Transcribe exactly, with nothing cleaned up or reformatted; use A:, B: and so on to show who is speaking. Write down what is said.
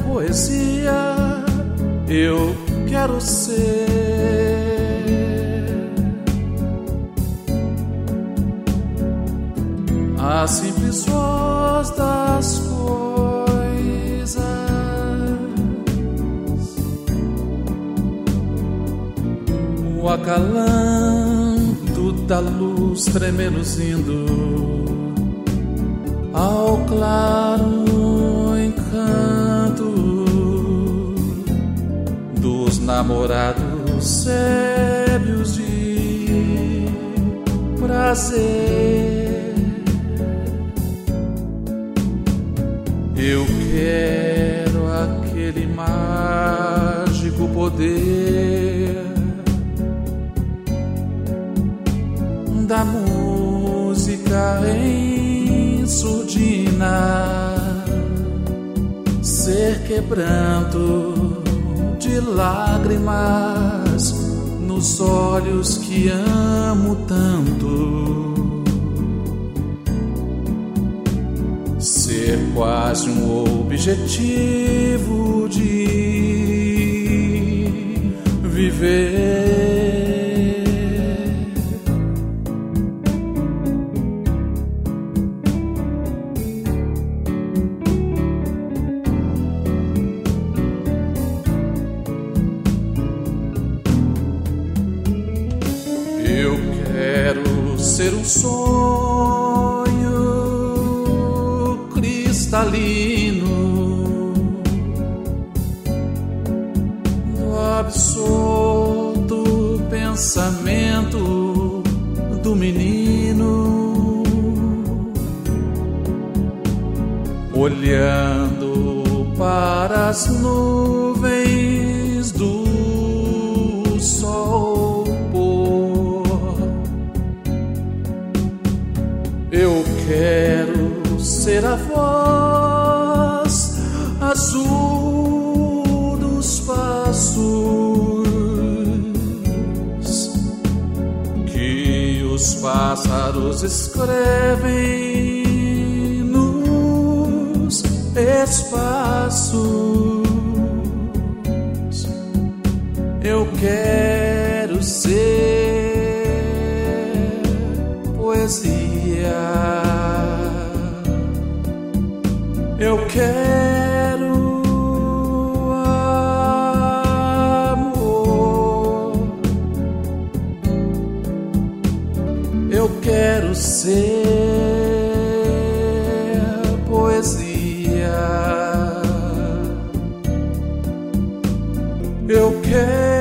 A: poesia, eu quero ser a simples voz das coisas, o acalanto da luz tremeluzindo ao claro encanto dos namorados sébios de prazer. Eu quero aquele mágico poder da música em surdina, ser quebranto de lágrimas nos olhos que amo tanto, ser quase um objetivo de viver. Eu quero ser um sonho cristalino no absoluto pensamento do menino, olhando para as nuvens do sol pôr. Eu quero ser a voz azul dos passos que os pássaros escrevem nos espaços. Eu quero ser poesia. Eu quero amor. Eu quero ser poesia. Eu quero